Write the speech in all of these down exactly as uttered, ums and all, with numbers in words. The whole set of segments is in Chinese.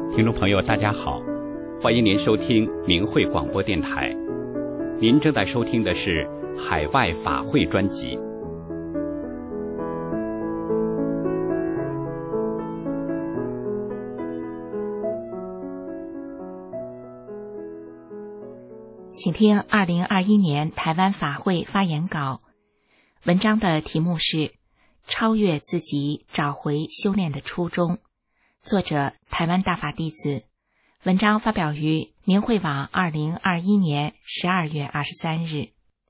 听众朋友大家好，欢迎您收听明慧广播电台。您正在收听的是海外法会专辑。 请听二零二一年台湾法会发言稿，文章的题目是超越自己，找回修炼的初衷，作者台湾大法弟子，文章发表于明慧网二零二一年十二月二十三日。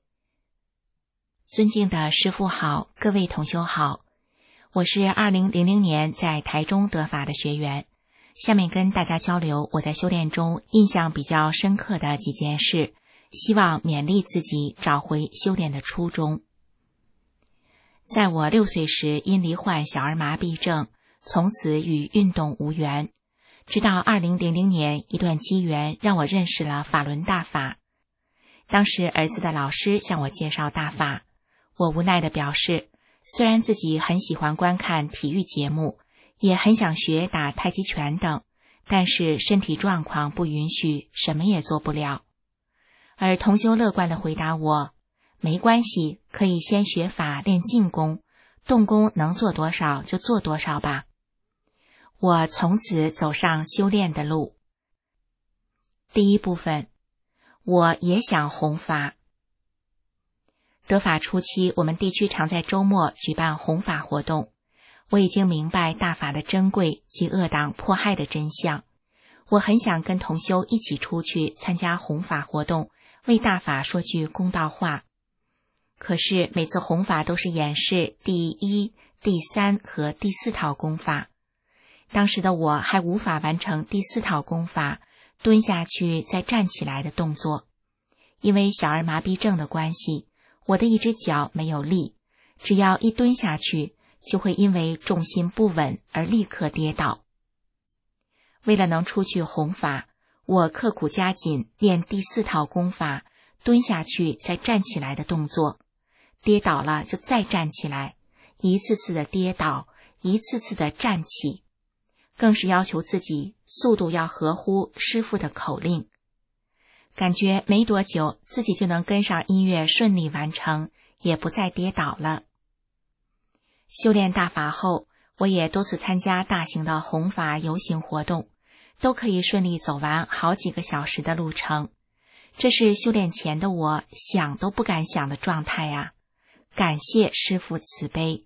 尊敬的师父好，各位同修好，我是二零零零年在台中得法的学员，下面跟大家交流我在修炼中印象比较深刻的几件事，希望勉励自己找回修炼的初衷。在我六岁时因罹患小儿麻痹症，从此与运动无缘，直到二零零零年一段机缘让我认识了法轮大法。当时儿子的老师向我介绍大法，我无奈地表示，虽然自己很喜欢观看体育节目，也很想学打太极拳等，但是身体状况不允许，什么也做不了。而同修乐观地回答我，没关系，可以先学法练静功，动功能做多少就做多少吧。我从此走上修炼的路。第一部分，我也想弘法。得法初期，我们地区常在周末举办弘法活动，我已经明白大法的珍贵及恶党迫害的真相，我很想跟同修一起出去参加弘法活动，为大法说句公道话。可是每次弘法都是演示第一、第三和第四套功法，当时的我还无法完成第四套功法蹲下去再站起来的动作，因为小儿麻痹症的关系，我的一只脚没有力，只要一蹲下去就会因为重心不稳而立刻跌倒。为了能出去弘法，我刻苦加紧练第四套功法蹲下去再站起来的动作，跌倒了就再站起来，一次次的跌倒，一次次的站起，更是要求自己速度要合乎师父的口令。感觉没多久自己就能跟上音乐顺利完成，也不再跌倒了。修炼大法后，我也多次参加大型的弘法游行活动，都可以顺利走完好几个小时的路程。这是修炼前的我想都不敢想的状态啊！感谢师父慈悲。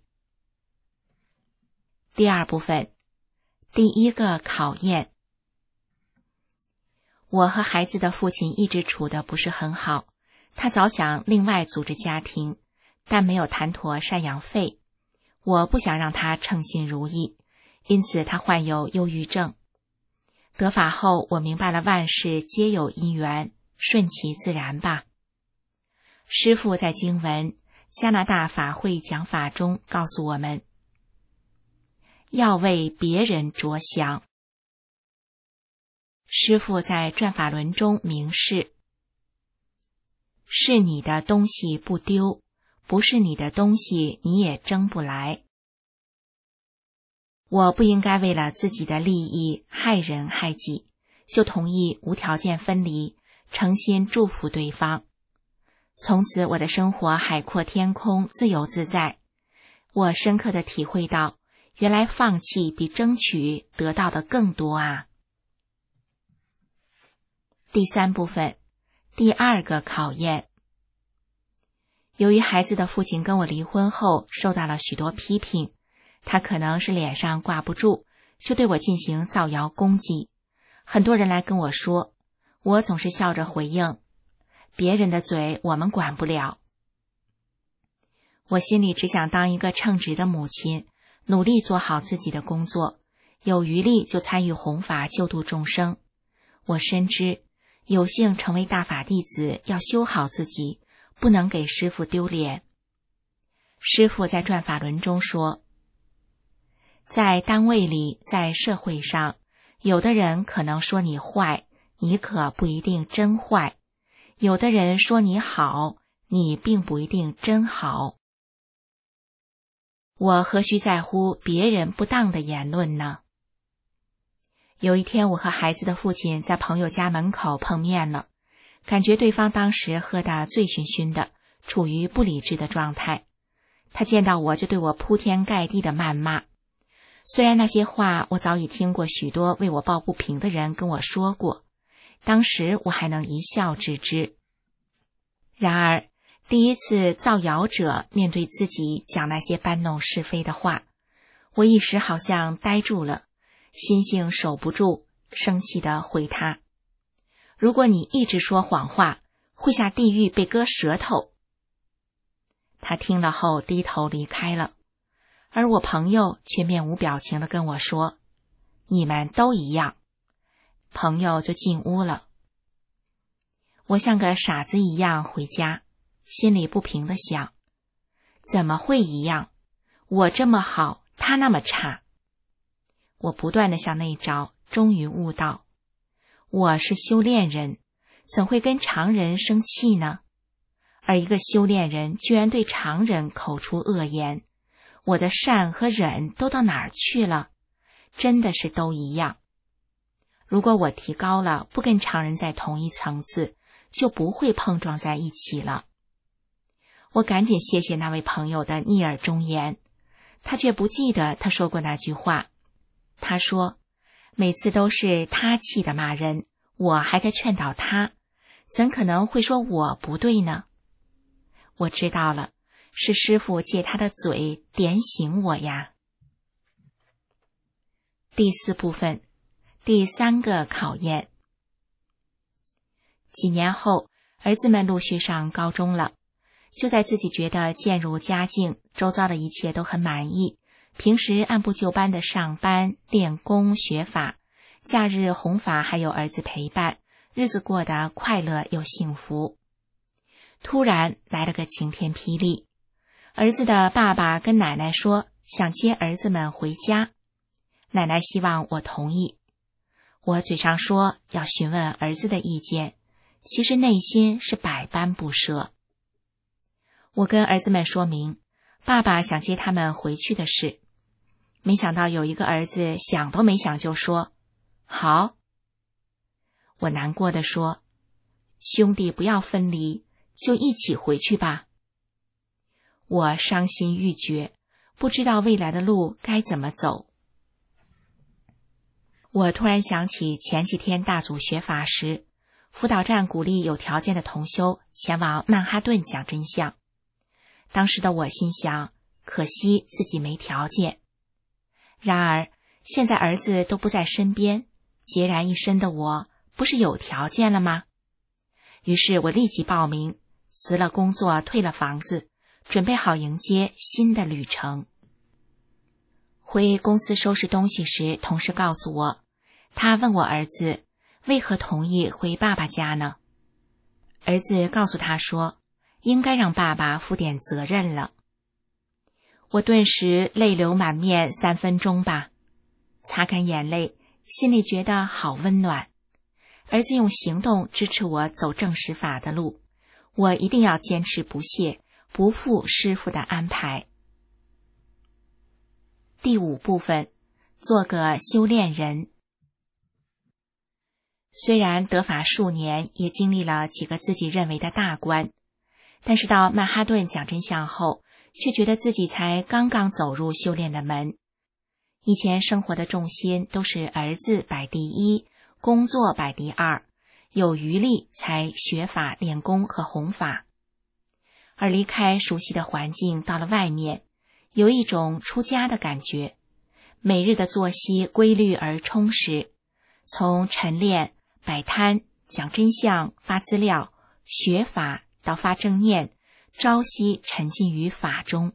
第二部分，第一个考验。我和孩子的父亲一直处得不是很好，他早想另外组织家庭，但没有谈妥赡养费。我不想让他称心如意，因此他患有忧郁症。得法后，我明白了万事皆有因缘，顺其自然吧。师父在经文加拿大法会讲法中告诉我们，要为别人着想。师父在转法轮中明示，是你的东西不丢，不是你的东西你也争不来。我不应该为了自己的利益害人害己，就同意无条件分离，诚心祝福对方。从此我的生活海阔天空，自由自在。我深刻地体会到，原来放弃比争取得到的更多啊。第三部分，第二个考验。由于孩子的父亲跟我离婚后受到了许多批评，他可能是脸上挂不住，就对我进行造谣攻击。很多人来跟我说，我总是笑着回应，别人的嘴我们管不了。我心里只想当一个称职的母亲，努力做好自己的工作，有余力就参与弘法救度众生。我深知有幸成为大法弟子，要修好自己，不能给师父丢脸。师父在转法轮中说，在单位里，在社会上，有的人可能说你坏，你可不一定真坏；有的人说你好，你并不一定真好。我何须在乎别人不当的言论呢？ 有一天，我和孩子的父亲在朋友家门口碰面了，感觉对方当时喝得醉醺醺的，处于不理智的状态。他见到我就对我铺天盖地的谩骂。虽然那些话我早已听过许多为我抱不平的人跟我说过，当时我还能一笑置之。然而，第一次造谣者面对自己讲那些搬弄是非的话，我一时好像呆住了，心性守不住，生气地回他：如果你一直说谎话，会下地狱被割舌头。他听了后低头离开了，而我朋友却面无表情地跟我说：你们都一样。朋友就进屋了。我像个傻子一样回家，心里不平地想：怎么会一样？我这么好，他那么差。我不断地向内找，终于悟到，我是修炼人，怎会跟常人生气呢？而一个修炼人居然对常人口出恶言，我的善和忍都到哪儿去了？真的是都一样。如果我提高了，不跟常人在同一层次，就不会碰撞在一起了。我赶紧谢谢那位朋友的逆耳忠言，他却不记得他说过那句话。他说，每次都是他气的骂人，我还在劝导他，怎可能会说我不对呢？我知道了，是师父借他的嘴点醒我呀。第四部分，第三个考验。几年后，儿子们陆续上高中了。就在自己觉得渐入佳境，周遭的一切都很满意，平时按部就班的上班、练功、学法，假日弘法还有儿子陪伴，日子过得快乐又幸福。突然来了个晴天霹雳，儿子的爸爸跟奶奶说想接儿子们回家，奶奶希望我同意。我嘴上说要询问儿子的意见，其实内心是百般不舍。我跟儿子们说明爸爸想接他们回去的事，没想到有一个儿子想都没想就说好。我难过地说，兄弟不要分离，就一起回去吧。我伤心欲绝，不知道未来的路该怎么走。我突然想起前几天大组学法时，辅导站鼓励有条件的同修前往曼哈顿讲真相。当时的我心想，可惜自己没条件。然而现在儿子都不在身边，孑然一身的我不是有条件了吗？于是我立即报名，辞了工作，退了房子，准备好迎接新的旅程。回公司收拾东西时，同事告诉我，他问我儿子为何同意回爸爸家呢？儿子告诉他说，应该让爸爸负点责任了。我顿时泪流满面三分钟吧，擦干眼泪，心里觉得好温暖。儿子用行动支持我走正实法的路，我一定要坚持不懈，不负师父的安排。第五部分，做个修炼人。虽然得法数年，也经历了几个自己认为的大关，但是到曼哈顿讲真相后，却觉得自己才刚刚走入修炼的门。以前生活的重心都是儿子摆第一，工作摆第二，有余力才学法练功和弘法。而离开熟悉的环境，到了外面，有一种出家的感觉。每日的作息规律而充实，从晨练、摆摊、讲真相、发资料、学法到发正念，朝夕沉浸于法中。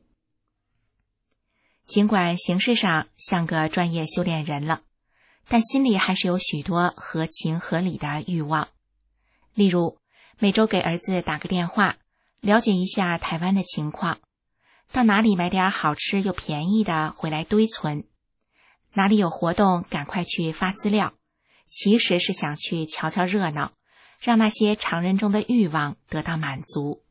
尽管形式上像个专业修炼人了，但心里还是有许多合情合理的欲望。例如，每周给儿子打个电话，了解一下台湾的情况，到哪里买点好吃又便宜的回来堆存，哪里有活动赶快去发资料，其实是想去瞧瞧热闹，让那些常人中的欲望得到满足。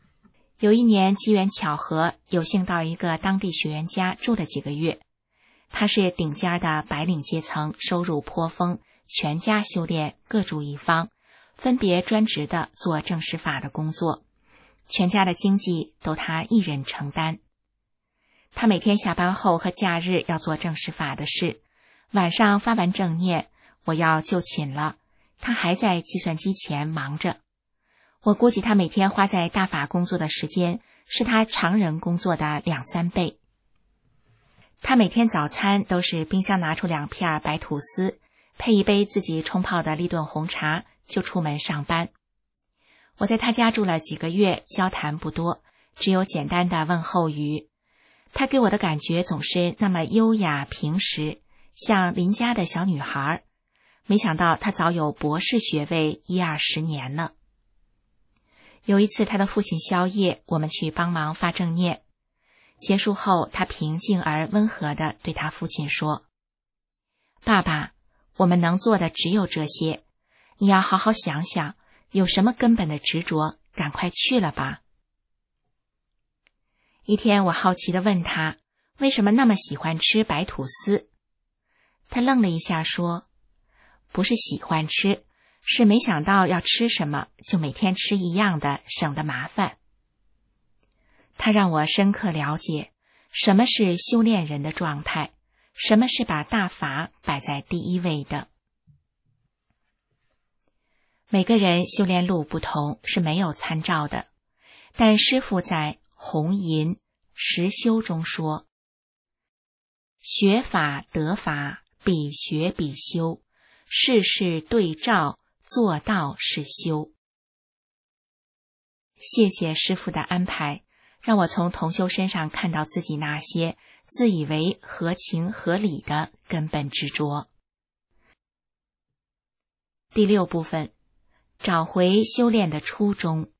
有一年机缘巧合，有幸到一个当地学员家住了几个月， 他是顶尖的白领阶层，收入颇丰，全家修炼，各住一方，分别专职的做正式法的工作，全家的经济都他一人承担。他每天下班后和假日要做正式法的事，晚上发完正念，我要就寝了，他还在计算机前忙着。我估计他每天花在大法工作的时间是他常人工作的两三倍。他每天早餐都是冰箱拿出两片白吐司，配一杯自己冲泡的立顿红茶，就出门上班。我在他家住了几个月，交谈不多，只有简单的问候语。他给我的感觉总是那么优雅平实，像邻家的小女孩。没想到他早有博士学位一二十年了。有一次他的父亲宵夜，我们去帮忙发正念。结束后，他平静而温和地对他父亲说：爸爸，我们能做的只有这些，你要好好想想，有什么根本的执着，赶快去了吧。一天我好奇地问他，为什么那么喜欢吃白吐司？他愣了一下说，不是喜欢吃，是没想到要吃什么，就每天吃一样的，省得麻烦。他让我深刻了解什么是修炼人的状态，什么是把大法摆在第一位的。每个人修炼路不同，是没有参照的，但师父在红银实修中说，学法得法，比学比修，事事对照，做到是修。谢谢师父的安排，让我从同修身上看到自己那些自以为合情合理的根本执着。第六部分，找回修炼的初衷。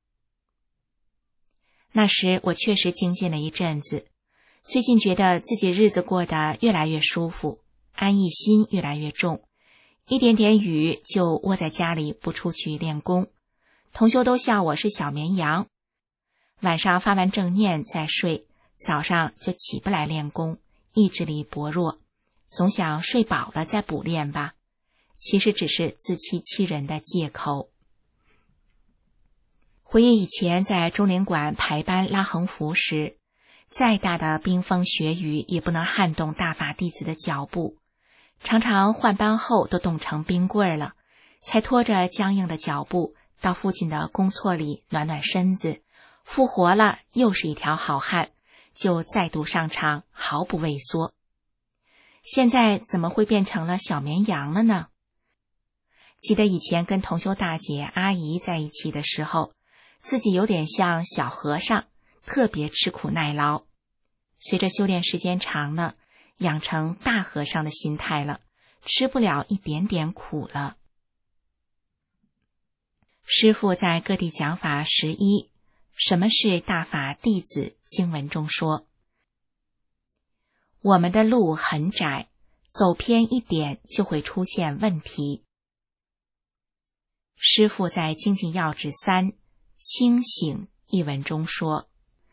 那时我确实精进了一阵子，最近觉得自己日子过得越来越舒服，安逸心越来越重，一点点雨就窝在家里不出去练功，同修都笑我是小绵羊。晚上发完正念再睡，早上就起不来练功，意志力薄弱，总想睡饱了再补练吧，其实只是自欺欺人的借口。回忆以前在中领馆排班拉横幅时，再大的冰风雪雨也不能撼动大法弟子的脚步，常常换班后都冻成冰棍了，才拖着僵硬的脚步到附近的公厕里暖暖身子，复活了又是一条好汉，就再度上场，毫不畏缩。现在怎么会变成了小绵羊了呢？记得以前跟同修大姐阿姨在一起的时候，自己有点像小和尚，特别吃苦耐劳。随着修炼时间长了，养成大和尚的心态了，吃不了一点点苦了。师父在各地讲法十一，什么是大法弟子经文中说，我们的路很窄，走偏一点就会出现问题。师父在精进要旨三清醒一文中说，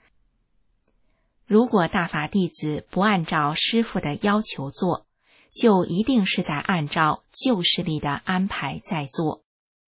如果大法弟子不按照师父的要求做，就一定是在按照旧势力的安排在做。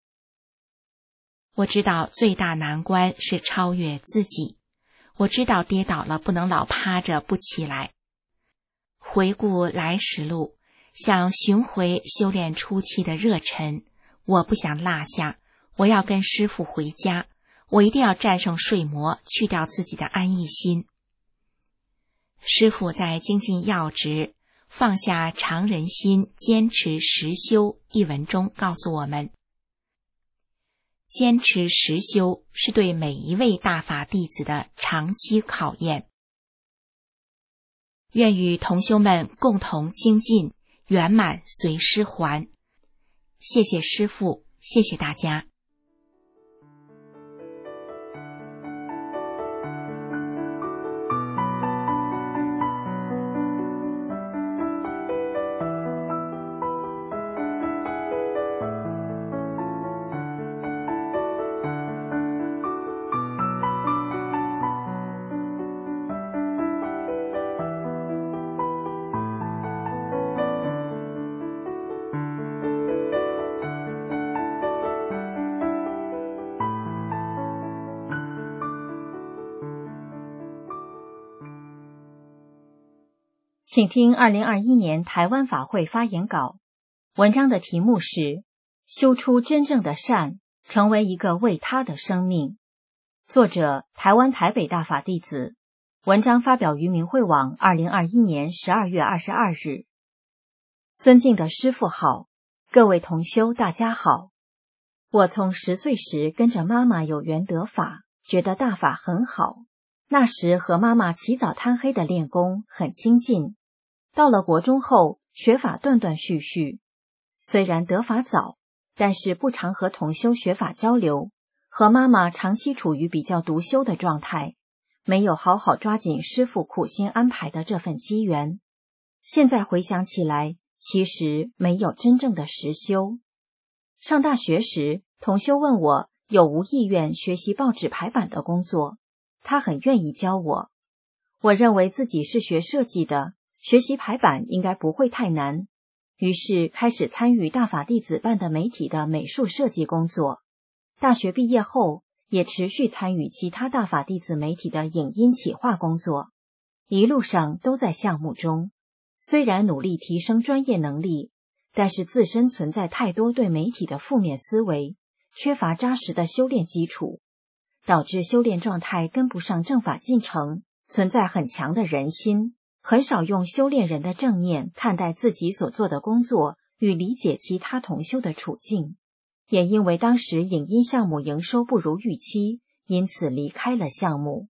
我知道最大难关是超越自己，我知道跌倒了不能老趴着不起来。回顾来时路，想寻回修炼初期的热忱，我不想落下，我要跟师父回家，我一定要战胜睡魔，去掉自己的安逸心。师父在精进要旨放下常人心，坚持实修一文中告诉我们，坚持实修是对每一位大法弟子的长期考验。愿与同修们共同精进，圆满随师还。谢谢师父，谢谢大家。 请听二零二一年台湾法会发言稿。文章的题目是修出真正的善，成为一个为他的生命。作者台湾台北大法弟子。文章发表于明慧网二零二一年十二月二十二日。尊敬的师父好，各位同修大家好。我从十岁时跟着妈妈有缘得法，觉得大法很好。那时和妈妈起早贪黑的练功，很精进。到了国中后，学法断断续续。虽然得法早，但是不常和同修学法交流，和妈妈长期处于比较独修的状态，没有好好抓紧师父苦心安排的这份机缘。现在回想起来，其实没有真正的实修。上大学时，同修问我有无意愿学习报纸排版的工作，他很愿意教我。我认为自己是学设计的，学习排版应该不会太难，于是开始参与大法弟子办的媒体的美术设计工作。大学毕业后，也持续参与其他大法弟子媒体的影音企划工作，一路上都在项目中。虽然努力提升专业能力，但是自身存在太多对媒体的负面思维，缺乏扎实的修炼基础，导致修炼状态跟不上正法进程，存在很强的人心，很少用修炼人的正念看待自己所做的工作与理解其他同修的处境。也因为当时影音项目营收不如预期，因此离开了项目。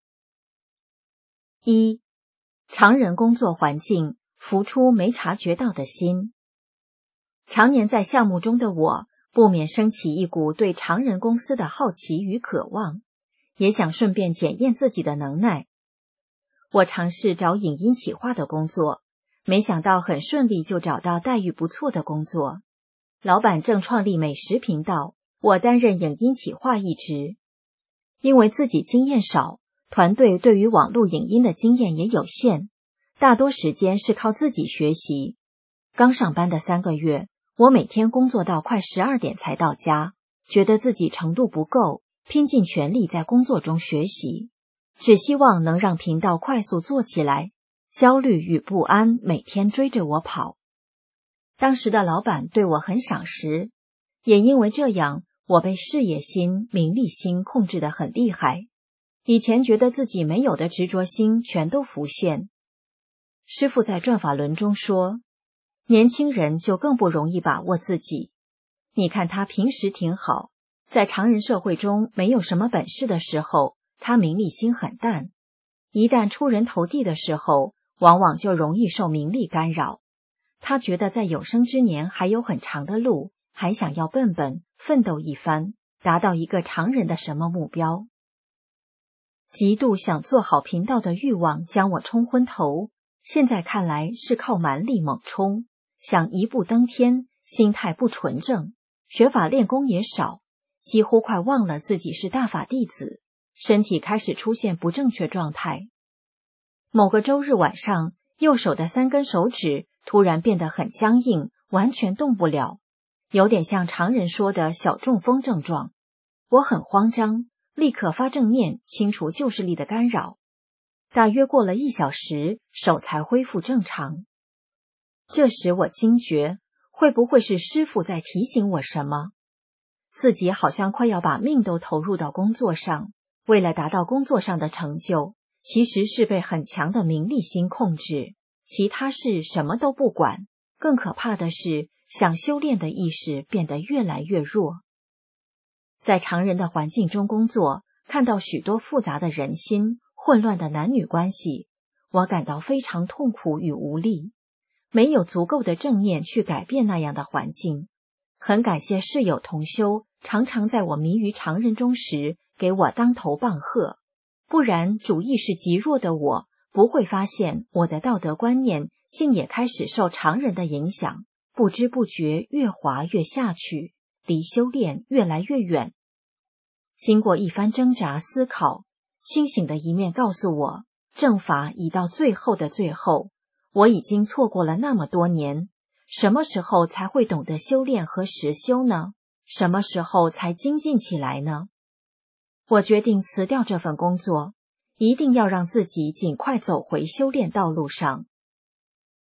一、常人工作环境浮出没察觉到的心。常年在项目中的我，不免升起一股对常人公司的好奇与渴望，也想顺便检验自己的能耐。我尝试找影音企划的工作，没想到很顺利就找到待遇不错的工作。老板正创立美食频道，我担任影音企划一职。因为自己经验少，团队对于网络影音的经验也有限，大多时间是靠自己学习。刚上班的三个月，我每天工作到快十二点才到家，觉得自己程度不够，拼尽全力在工作中学习，只希望能让频道快速做起来，焦虑与不安每天追着我跑。当时的老板对我很赏识，也因为这样，我被事业心、名利心控制得很厉害。以前觉得自己没有的执着心全都浮现。师父在转法轮中说，年轻人就更不容易把握自己。你看他平时挺好，在常人社会中没有什么本事的时候，他名利心很淡。一旦出人头地的时候，往往就容易受名利干扰。他觉得在有生之年还有很长的路，还想要笨笨奋斗一番，达到一个常人的什么目标。极度想做好频道的欲望将我冲昏头，现在看来是靠蛮力猛冲，想一步登天，心态不纯正，学法练功也少，几乎快忘了自己是大法弟子，身体开始出现不正确状态。某个周日晚上，右手的三根手指突然变得很僵硬，完全动不了，有点像常人说的小中风症状。我很慌张，立刻发正念，清除旧势力的干扰。大约过了一小时，手才恢复正常。这时我惊觉，会不会是师父在提醒我什么？自己好像快要把命都投入到工作上，为了达到工作上的成就，其实是被很强的名利心控制，其他事什么都不管。更可怕的是，想修炼的意识变得越来越弱。在常人的环境中工作，看到许多复杂的人心，混乱的男女关系，我感到非常痛苦与无力，没有足够的正念去改变那样的环境。很感谢室友同修，常常在我迷于常人中时给我当头棒喝，不然主意识极弱的我不会发现我的道德观念竟也开始受常人的影响，不知不觉越滑越下去，离修炼越来越远。经过一番挣扎思考，清醒的一面告诉我，正法已到最后的最后，我已经错过了那么多年，什么时候才会懂得修炼和实修呢？什么时候才精进起来呢？我决定辞掉这份工作，一定要让自己尽快走回修炼道路上。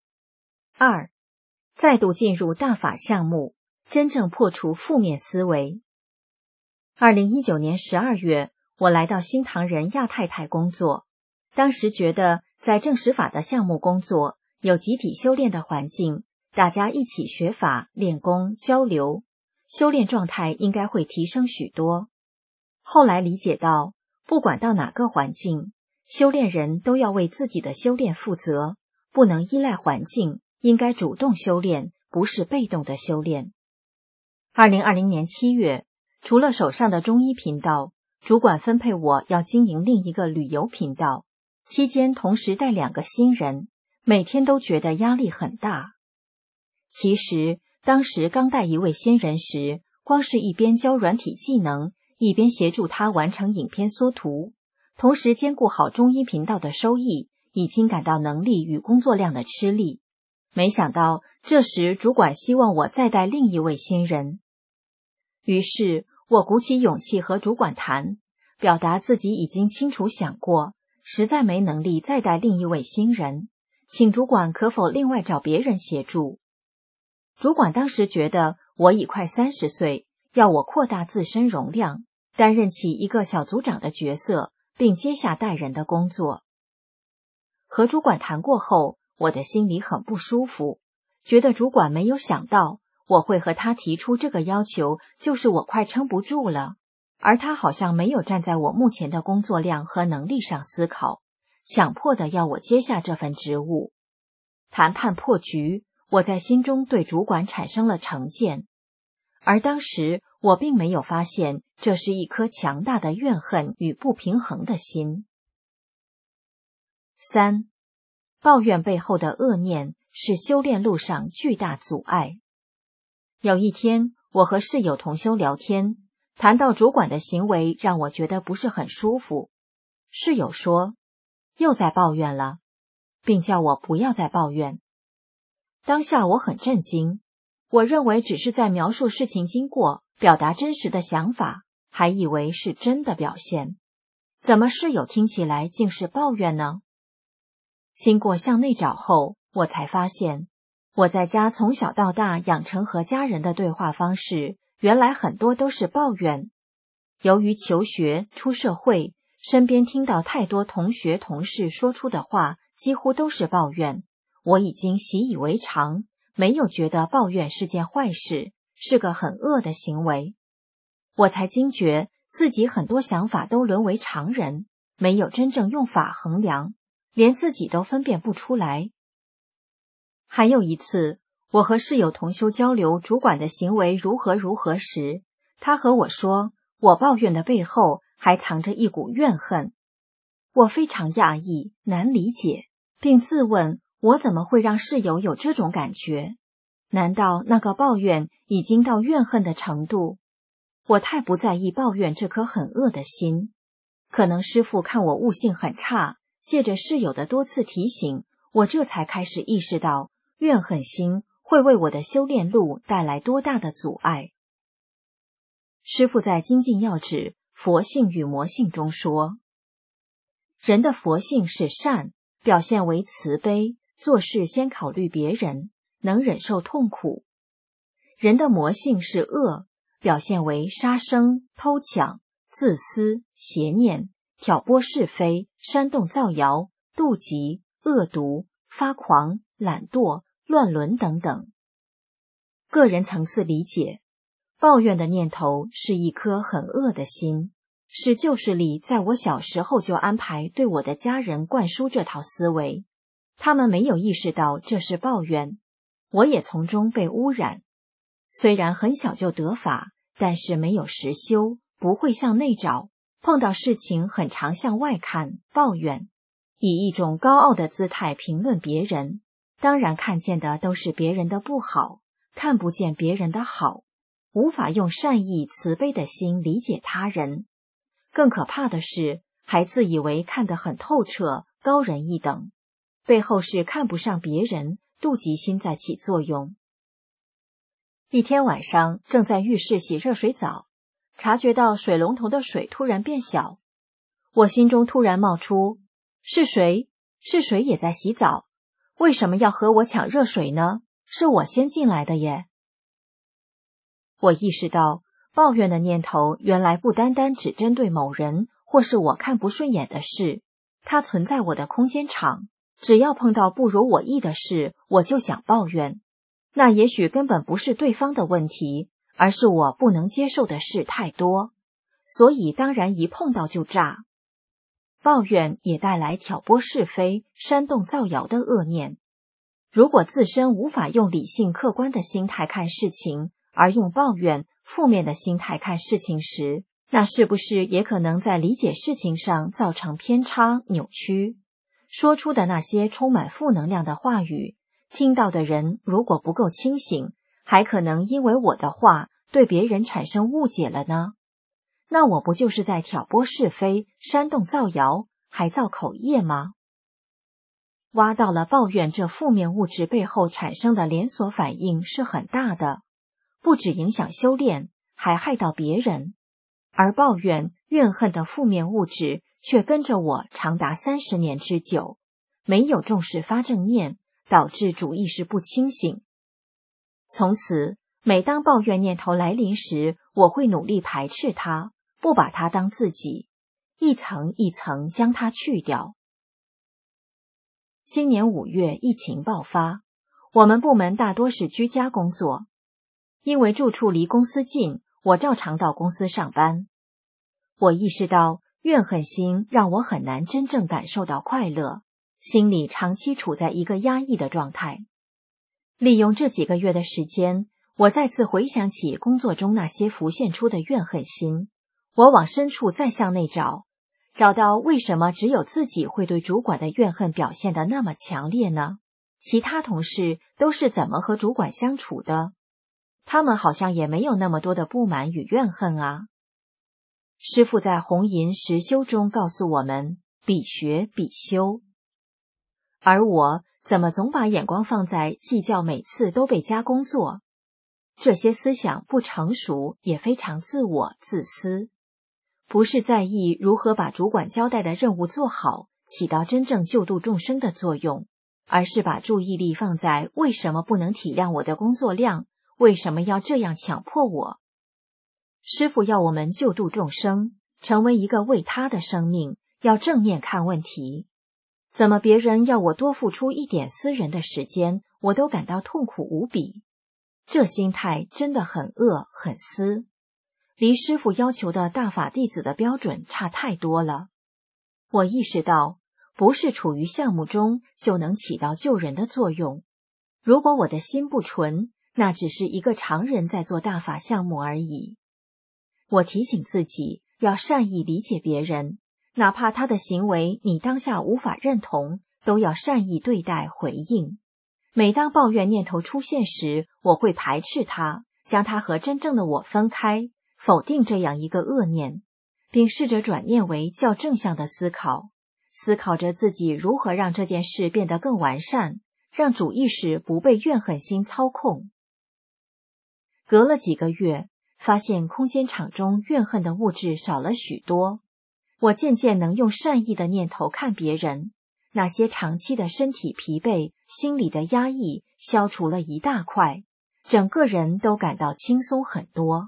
二，再度进入大法项目，真正破除负面思维。二零一九年十二月，我来到新唐人亚太太工作，当时觉得在正实法的项目工作，有集体修炼的环境，大家一起学法、练功、交流，修炼状态应该会提升许多。后来理解到，不管到哪个环境，修炼人都要为自己的修炼负责，不能依赖环境，应该主动修炼，不是被动的修炼。二零二零年七月，除了手上的中医频道，主管分配我要经营另一个旅游频道，期间同时带两个新人，每天都觉得压力很大。其实当时刚带一位新人时，光是一边教软体技能，一边协助他完成影片缩图，同时兼顾好中医频道的收益，已经感到能力与工作量的吃力。没想到这时主管希望我再带另一位新人，于是我鼓起勇气和主管谈，表达自己已经清楚想过，实在没能力再带另一位新人，请主管可否另外找别人协助。主管当时觉得我已快三十岁，要我扩大自身容量，担任起一个小组长的角色，并接下带人的工作。和主管谈过后，我的心里很不舒服，觉得主管没有想到我会和他提出这个要求，就是我快撑不住了，而他好像没有站在我目前的工作量和能力上思考，强迫的要我接下这份职务。谈判破局，我在心中对主管产生了成见，而当时我并没有发现这是一颗强大的怨恨与不平衡的心。三，抱怨背后的恶念是修炼路上巨大阻碍。有一天，我和室友同修聊天，谈到主管的行为让我觉得不是很舒服。室友说，又在抱怨了，并叫我不要再抱怨。当下我很震惊，我认为只是在描述事情经过，表达真实的想法，还以为是真的表现。怎么室友听起来竟是抱怨呢？经过向内找后，我才发现，我在家从小到大养成和家人的对话方式，原来很多都是抱怨。由于求学、出社会，身边听到太多同学、同事说出的话，几乎都是抱怨。我已经习以为常，没有觉得抱怨是件坏事，是个很恶的行为。我才惊觉自己很多想法都沦为常人，没有真正用法衡量，连自己都分辨不出来。还有一次，我和室友同修交流主管的行为如何如何时，他和我说，我抱怨的背后还藏着一股怨恨。我非常讶异，难理解，并自问我怎么会让室友有这种感觉？难道那个抱怨已经到怨恨的程度？我太不在意抱怨这颗很恶的心。可能师父看我悟性很差，借着室友的多次提醒，我这才开始意识到怨恨心会为我的修炼路带来多大的阻碍。师父在《精进要旨·佛性与魔性》中说，人的佛性是善，表现为慈悲，做事先考虑别人，能忍受痛苦。人的魔性是恶，表现为杀生、偷抢、自私、邪念、挑拨是非、煽动造谣、妒忌、恶毒、发狂、懒惰、乱伦等等。个人层次理解，抱怨的念头是一颗很恶的心，是旧势力在我小时候就安排对我的家人灌输这套思维，他们没有意识到这是抱怨，我也从中被污染。虽然很小就得法，但是没有实修，不会向内找，碰到事情很常向外看，抱怨，以一种高傲的姿态评论别人，当然看见的都是别人的不好，看不见别人的好，无法用善意慈悲的心理解他人。更可怕的是，还自以为看得很透彻，高人一等，背后是看不上别人，妒忌心在起作用。一天晚上，正在浴室洗热水澡，察觉到水龙头的水突然变小，我心中突然冒出，是谁？是谁也在洗澡？ 为什么要和我抢热水呢？是我先进来的耶。我意识到，抱怨的念头原来不单单只针对某人或是我看不顺眼的事，它存在我的空间场。只要碰到不如我意的事，我就想抱怨。那也许根本不是对方的问题，而是我不能接受的事太多，所以当然一碰到就炸。抱怨也带来挑拨是非、煽动造谣的恶念。如果自身无法用理性客观的心态看事情，而用抱怨负面的心态看事情时，那是不是也可能在理解事情上造成偏差、扭曲？说出的那些充满负能量的话语，听到的人如果不够清醒，还可能因为我的话对别人产生误解了呢？那我不就是在挑拨是非、煽动造谣，还造口业吗？挖到了抱怨这负面物质背后产生的连锁反应是很大的，不只影响修炼，还害到别人。而抱怨、怨恨的负面物质却跟着我长达三十年之久，没有重视发正念，导致主意识不清醒。从此，每当抱怨念头来临时，我会努力排斥它，不把它当自己，一层一层将它去掉。今年五月疫情爆发，我们部门大多是居家工作。因为住处离公司近，我照常到公司上班。我意识到怨恨心让我很难真正感受到快乐，心里长期处在一个压抑的状态。利用这几个月的时间，我再次回想起工作中那些浮现出的怨恨心，我往深处再向内找，找到为什么只有自己会对主管的怨恨表现得那么强烈呢？其他同事都是怎么和主管相处的？他们好像也没有那么多的不满与怨恨啊。师父在红银实修中告诉我们，必学必修。而我怎么总把眼光放在计较每次都被加工作？这些思想不成熟，也非常自我自私，不是在意如何把主管交代的任务做好，起到真正救度众生的作用，而是把注意力放在为什么不能体谅我的工作量，为什么要这样强迫我？师父要我们救度众生，成为一个为他的生命，要正面看问题。怎么别人要我多付出一点私人的时间，我都感到痛苦无比。这心态真的很恶很私，离师父要求的大法弟子的标准差太多了。我意识到，不是处于项目中就能起到救人的作用。如果我的心不纯，那只是一个常人在做大法项目而已。我提醒自己要善意理解别人，哪怕他的行为你当下无法认同，都要善意对待回应。每当抱怨念头出现时，我会排斥它，将它和真正的我分开，否定这样一个恶念，并试着转念为较正向的思考，思考着自己如何让这件事变得更完善，让主意识不被怨恨心操控。隔了几个月，发现空间场中怨恨的物质少了许多，我渐渐能用善意的念头看别人，那些长期的身体疲惫、心理的压抑消除了一大块，整个人都感到轻松很多。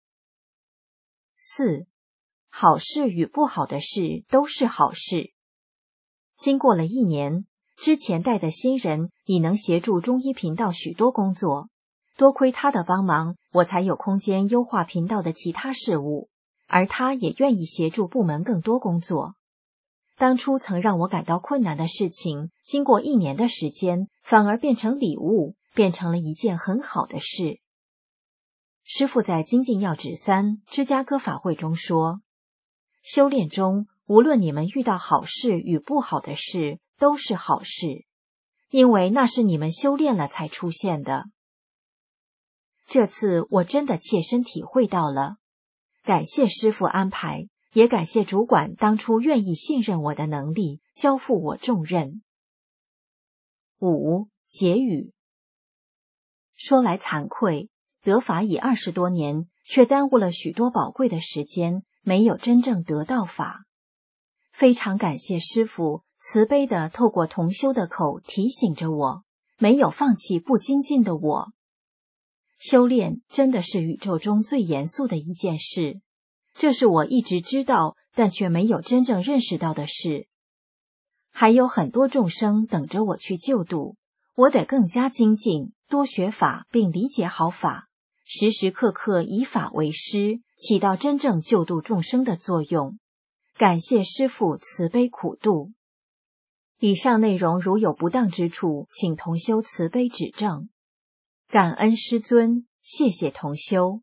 四，好事与不好的事都是好事。经过了一年，之前带的新人已能协助中医频道许多工作，多亏他的帮忙，我才有空间优化频道的其他事务，而他也愿意协助部门更多工作。当初曾让我感到困难的事情，经过一年的时间，反而变成礼物，变成了一件很好的事。师父在精进要旨三芝加哥法会中说，修炼中无论你们遇到好事与不好的事，都是好事，因为那是你们修炼了才出现的。这次我真的切身体会到了，感谢师父安排，也感谢主管当初愿意信任我的能力，交付我重任。五、结语。说来惭愧，得法已二十多年，却耽误了许多宝贵的时间，没有真正得到法。非常感谢师父慈悲地透过同修的口提醒着我，没有放弃不精进的我。修炼真的是宇宙中最严肃的一件事，这是我一直知道，但却没有真正认识到的事。还有很多众生等着我去救度，我得更加精进，多学法并理解好法，时时刻刻以法为师，起到真正救度众生的作用。感谢师父慈悲苦度。以上内容如有不当之处，请同修慈悲指正。感恩师尊，谢谢同修。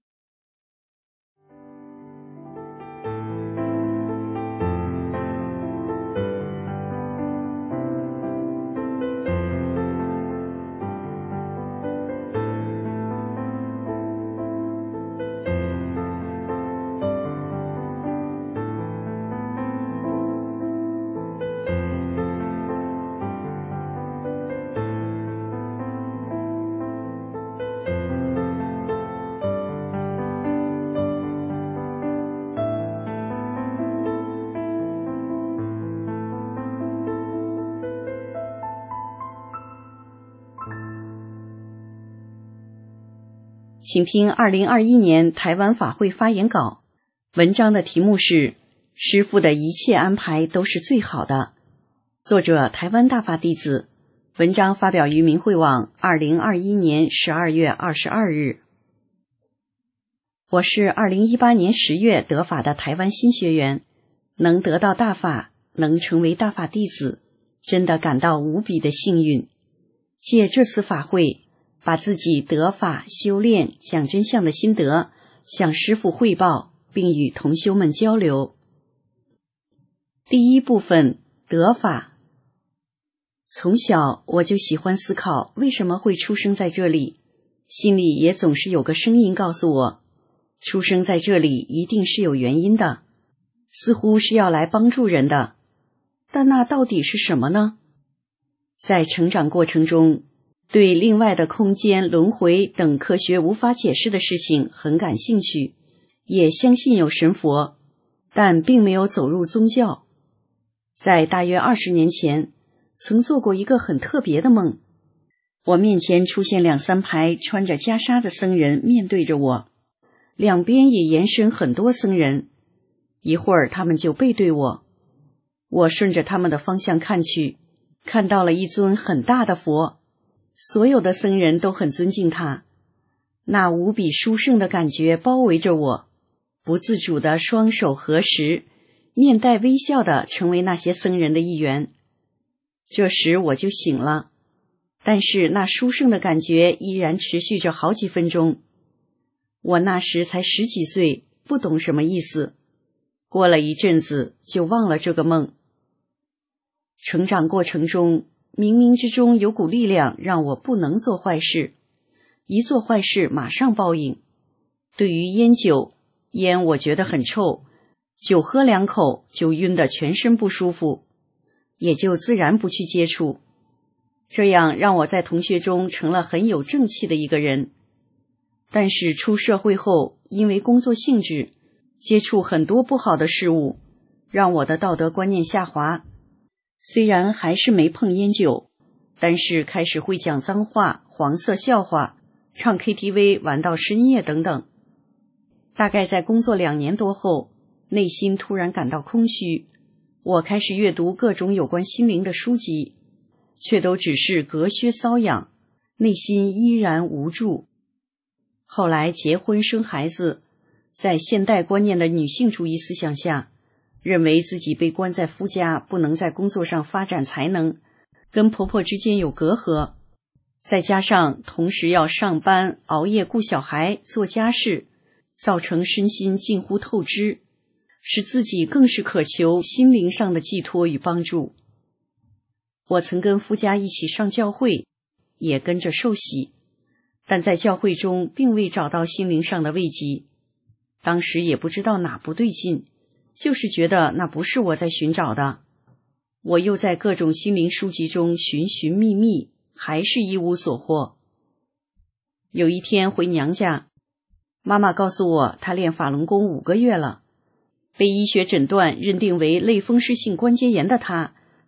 请听二零二一年台湾法会发言稿，文章的题目是师父的一切安排都是最好的，作者台湾大法弟子，文章发表于明慧网二零二一年十二月二十二日。我是二零一八年十月得法的台湾新学员，能得到大法，能成为大法弟子，真的感到无比的幸运。借这次法会，把自己得法修炼讲真相的心得向师父汇报，并与同修们交流。第一部分，得法。从小我就喜欢思考为什么会出生在这里，心里也总是有个声音告诉我，出生在这里一定是有原因的，似乎是要来帮助人的，但那到底是什么呢？在成长过程中，对另外的空间、轮回等科学无法解释的事情很感兴趣，也相信有神佛，但并没有走入宗教。在大约二十年前，曾做过一个很特别的梦，我面前出现两三排穿着袈裟的僧人面对着我，两边也延伸很多僧人，一会儿他们就背对我，我顺着他们的方向看去，看到了一尊很大的佛，所有的僧人都很尊敬他，那无比殊胜的感觉包围着我，不自主的双手合十，面带微笑的成为那些僧人的一员。这时我就醒了，但是那殊胜的感觉依然持续着好几分钟。我那时才十几岁，不懂什么意思，过了一阵子就忘了这个梦。成长过程中，冥冥之中有股力量让我不能做坏事，一做坏事马上报应。对于烟酒，烟我觉得很臭，酒喝两口就晕得全身不舒服，也就自然不去接触。这样让我在同学中成了很有正气的一个人。但是出社会后，因为工作性质，接触很多不好的事物，让我的道德观念下滑。虽然还是没碰烟酒，但是开始会讲脏话、黄色笑话，唱 K T V 玩到深夜等等。大概在工作两年多后，内心突然感到空虚，我开始阅读各种有关心灵的书籍，却都只是隔靴搔痒，内心依然无助。后来结婚生孩子，在现代观念的女性主义思想下，认为自己被关在夫家，不能在工作上发展才能，跟婆婆之间有隔阂，再加上同时要上班、熬夜顾小孩、做家事，造成身心近乎透支，使自己更是渴求心灵上的寄托与帮助。我曾跟夫家一起上教会，也跟着受洗，但在教会中并未找到心灵上的慰藉，当时也不知道哪不对劲，就是觉得那不是我在寻找的。我又在各种心灵书籍中寻寻觅觅，还是一无所获。有一天回娘家，妈妈告诉我，她练法轮功五个月了，被医学诊断认定为类风湿性关节炎的她，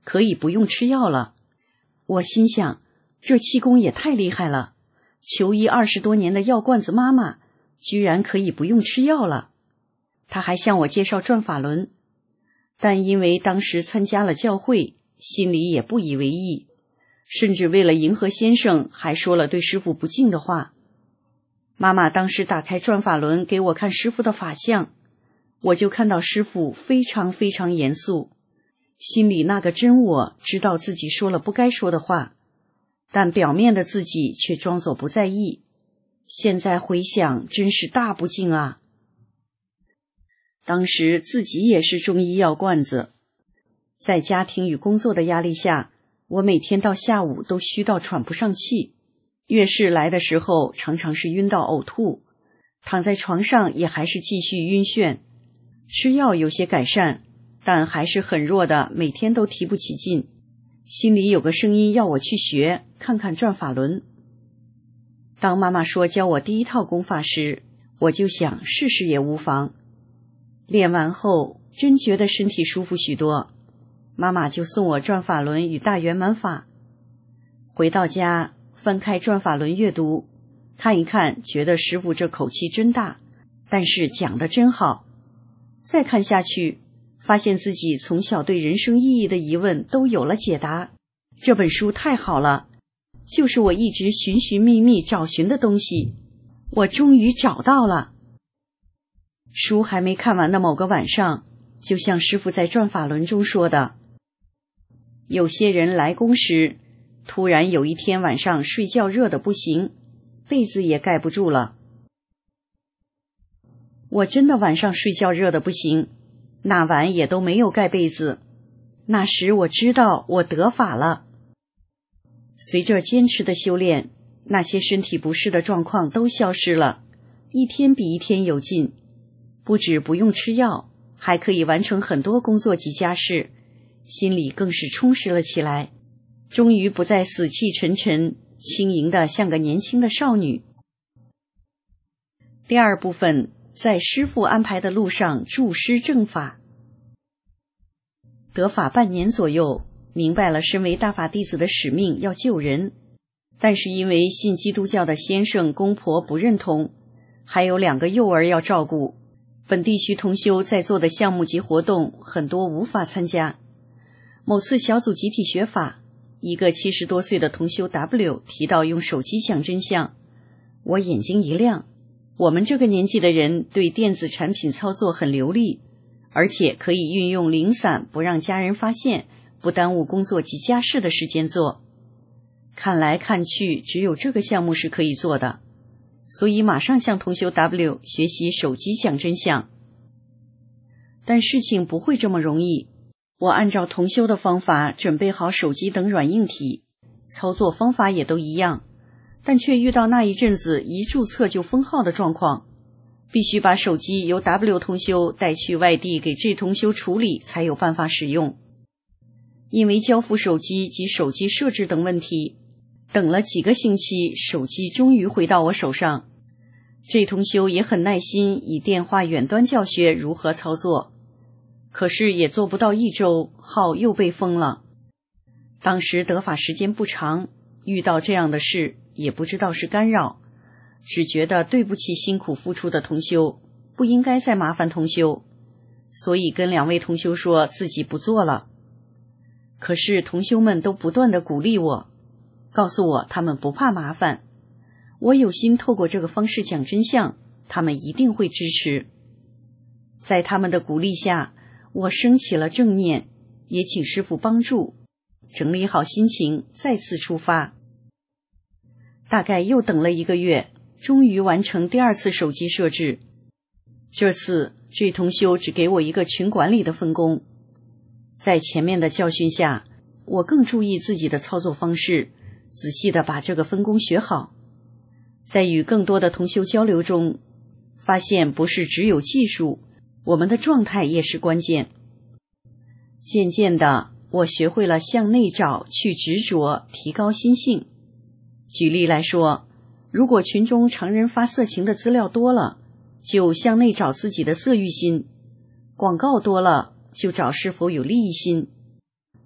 可以不用吃药了。我心想，这气功也太厉害了，求医二十多年的药罐子妈妈居然可以不用吃药了。他还向我介绍转法轮，但因为当时参加了教会，心里也不以为意，甚至为了迎合先生还说了对师父不敬的话。妈妈当时打开转法轮给我看师父的法相，我就看到师父非常非常严肃，心里那个真我知道自己说了不该说的话，但表面的自己却装作不在意。现在回想，真是大不敬啊！当时自己也是中医药罐子，在家庭与工作的压力下，我每天到下午都虚到喘不上气，月事来的时候常常是晕到呕吐，躺在床上也还是继续晕眩。吃药有些改善，但还是很弱的，每天都提不起劲。心里有个声音要我去学，看看转法轮。当妈妈说教我第一套功法时，我就想试试也无妨。练完后真觉得身体舒服许多，妈妈就送我转法轮与大圆满法。回到家翻开转法轮阅读，看一看，觉得师父这口气真大，但是讲得真好。再看下去，发现自己从小对人生意义的疑问都有了解答。这本书太好了，就是我一直寻寻觅觅找寻的东西，我终于找到了。书还没看完的某个晚上，就像师父在转法轮中说的，有些人来宫时，突然有一天晚上睡觉热得不行，被子也盖不住了。我真的晚上睡觉热得不行，那晚也都没有盖被子。那时我知道我得法了。随着坚持的修炼，那些身体不适的状况都消失了，一天比一天有劲。不止不用吃药，还可以完成很多工作及家事，心里更是充实了起来，终于不再死气沉沉，轻盈的像个年轻的少女。第二部分，在师父安排的路上助师正法。得法半年左右，明白了身为大法弟子的使命要救人，但是因为信基督教的先生公婆不认同，还有两个幼儿要照顾，本地区同修在做的项目及活动很多无法参加。某次小组集体学法，一个七十多岁的同修 W 提到用手机讲真相，我眼睛一亮。我们这个年纪的人对电子产品操作很流利，而且可以运用零散不让家人发现，不耽误工作及家事的时间做。看来看去只有这个项目是可以做的，所以马上向同修 W 学习手机讲真相。但事情不会这么容易，我按照同修的方法准备好手机等软硬体，操作方法也都一样，但却遇到那一阵子一注册就封号的状况，必须把手机由 W 同修带去外地给 G 同修处理才有办法使用。因为交付手机及手机设置等问题，等了几个星期，手机终于回到我手上。J 同修也很耐心，以电话远端教学如何操作，可是也做不到一周，号又被封了。当时得法时间不长，遇到这样的事也不知道是干扰，只觉得对不起辛苦付出的同修，不应该再麻烦同修，所以跟两位同修说自己不做了。可是同修们都不断地鼓励我，告诉我他们不怕麻烦，我有心透过这个方式讲真相，他们一定会支持。在他们的鼓励下，我升起了正念，也请师父帮助，整理好心情，再次出发。大概又等了一个月，终于完成第二次手机设置。这次这同修只给我一个群管理的分工。在前面的教训下，我更注意自己的操作方式，仔细地把这个分工学好。在与更多的同修交流中，发现不是只有技术，我们的状态也是关键。渐渐的，我学会了向内找，去执着，提高心性。举例来说，如果群中常人发色情的资料多了，就向内找自己的色欲心；广告多了，就找是否有利益心；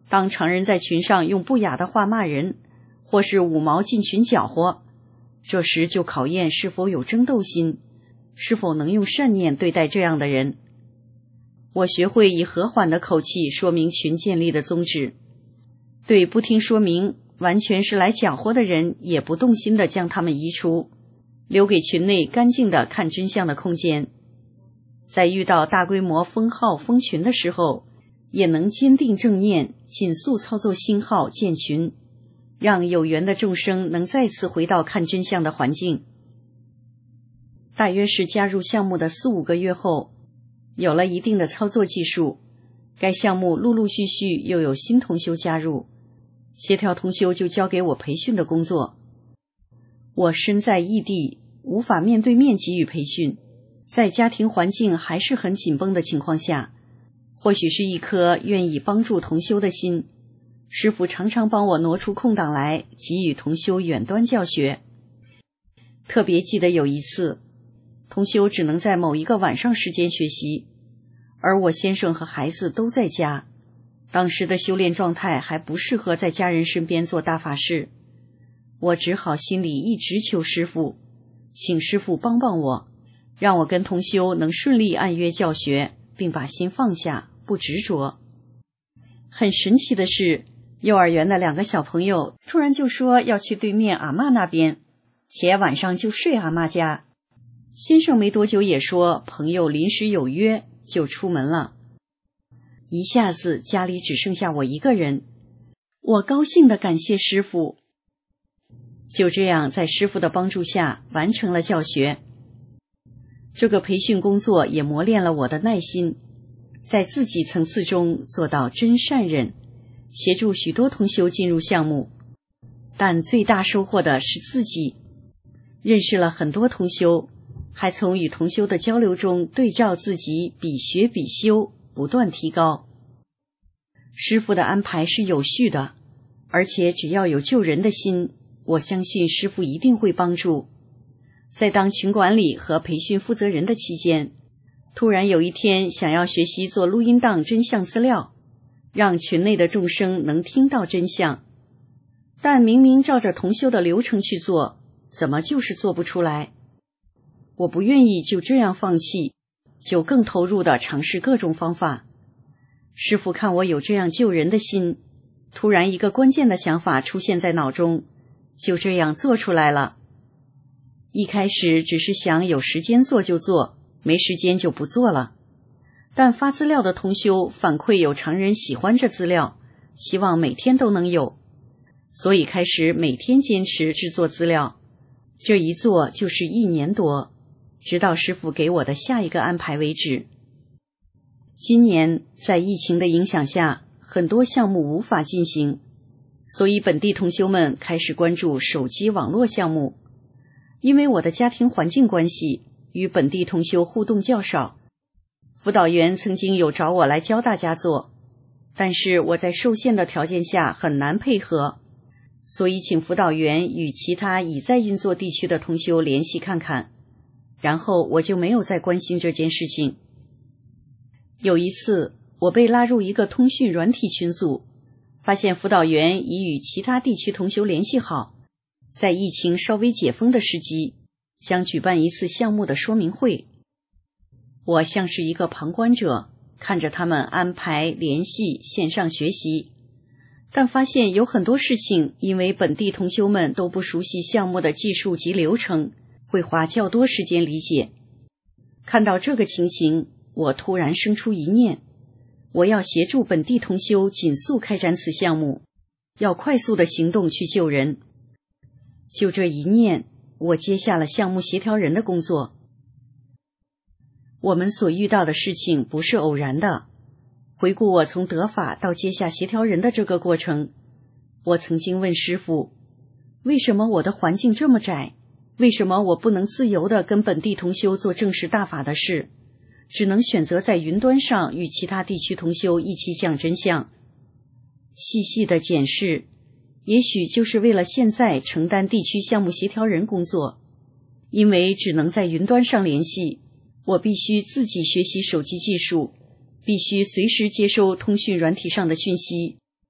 当常人在群上用不雅的话骂人，或是五毛进群搅和，这时就考验是否有争斗心，是否能用善念对待这样的人。我学会以和缓的口气说明群建立的宗旨，对不听说明完全是来搅和的人，也不动心地将他们移除，留给群内干净的看真相的空间。在遇到大规模封号封群的时候，也能坚定正念，紧速操作新号建群，让有缘的众生能再次回到看真相的环境。大约是加入项目的四五个月后，有了一定的操作技术，该项目陆陆续续又有新同修加入，协调同修就交给我培训的工作。我身在异地，无法面对面给予培训，在家庭环境还是很紧绷的情况下，或许是一颗愿意帮助同修的心，师父常常帮我挪出空档来给予同修远端教学。特别记得有一次，同修只能在某一个晚上时间学习，而我先生和孩子都在家，当时的修炼状态还不适合在家人身边做大法事，我只好心里一直求师父，请师父帮帮我，让我跟同修能顺利按约教学，并把心放下，不执着。很神奇的是，幼儿园的两个小朋友突然就说要去对面阿嬷那边，且晚上就睡阿嬷家。先生没多久也说朋友临时有约，就出门了。一下子家里只剩下我一个人，我高兴地感谢师父。就这样在师父的帮助下完成了教学。这个培训工作也磨练了我的耐心，在自己层次中做到真善忍，协助许多同修进入项目。但最大收获的是自己认识了很多同修，还从与同修的交流中对照自己，比学比修，不断提高。师父的安排是有序的，而且只要有救人的心，我相信师父一定会帮助。在当群管理和培训负责人的期间，突然有一天想要学习做录音档真相资料，让群内的众生能听到真相，但明明照着同修的流程去做，怎么就是做不出来？我不愿意就这样放弃，就更投入地尝试各种方法。师父看我有这样救人的心，突然一个关键的想法出现在脑中，就这样做出来了。一开始只是想有时间做就做，没时间就不做了。但发资料的同修反馈有常人喜欢这资料，希望每天都能有，所以开始每天坚持制作资料。这一做就是一年多，直到师父给我的下一个安排为止。今年在疫情的影响下，很多项目无法进行，所以本地同修们开始关注手机网络项目。因为我的家庭环境关系，与本地同修互动较少，辅导员曾经有找我来教大家做，但是我在受限的条件下很难配合，所以请辅导员与其他已在运作地区的同修联系看看，然后我就没有再关心这件事情。有一次我被拉入一个通讯软体群组，发现辅导员已与其他地区同修联系好，在疫情稍微解封的时机，将举办一次项目的说明会。我像是一个旁观者，看着他们安排联系线上学习，但发现有很多事情因为本地同修们都不熟悉项目的技术及流程，会花较多时间理解。看到这个情形，我突然生出一念，我要协助本地同修紧速开展此项目，要快速的行动去救人。就这一念，我接下了项目协调人的工作。我们所遇到的事情不是偶然的，回顾我从得法到接下协调人的这个过程，我曾经问师父，为什么我的环境这么窄？为什么我不能自由地跟本地同修做正式大法的事，只能选择在云端上与其他地区同修一起讲真相？细细的检视，也许就是为了现在承担地区项目协调人工作，因为只能在云端上联系，我必须自己学习手机技术，必须随时接收通讯软体上的讯息，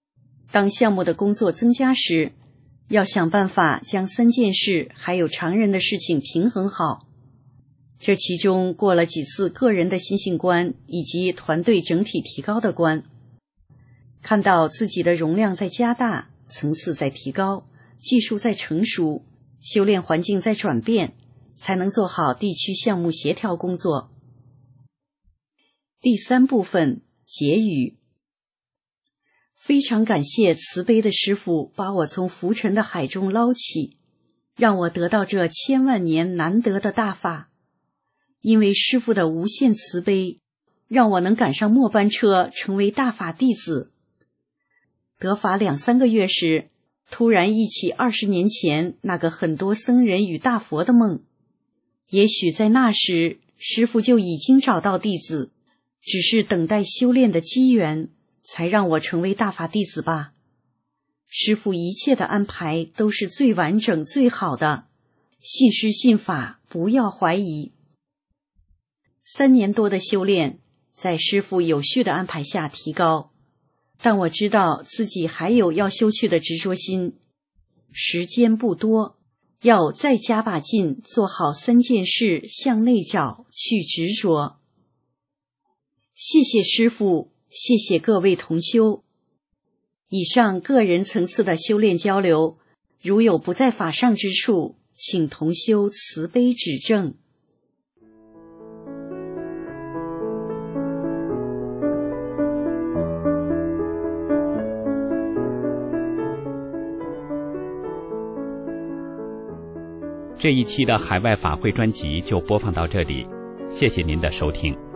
当项目的工作增加时，要想办法将三件事还有常人的事情平衡好。这其中过了几次个人的心性关以及团队整体提高的关，看到自己的容量在加大，层次在提高，技术在成熟，修炼环境在转变，才能做好地区项目协调工作。第三部分，结语。非常感谢慈悲的师父把我从浮沉的海中捞起，让我得到这千万年难得的大法。因为师父的无限慈悲，让我能赶上末班车，成为大法弟子。得法两三个月时，突然忆起二十年前那个很多僧人与大佛的梦。也许在那时，师父就已经找到弟子，只是等待修炼的机缘，才让我成为大法弟子吧。师父一切的安排都是最完整最好的，信师信法，不要怀疑。三年多的修炼，在师父有序的安排下提高，但我知道自己还有要修去的执着心，时间不多，要再加把劲，做好三件事，向内找，去执着。谢谢师父，谢谢各位同修。以上个人层次的修炼交流，如有不在法上之处，请同修慈悲指正。 这一期的海外法会专辑就播放到这里，谢谢您的收听。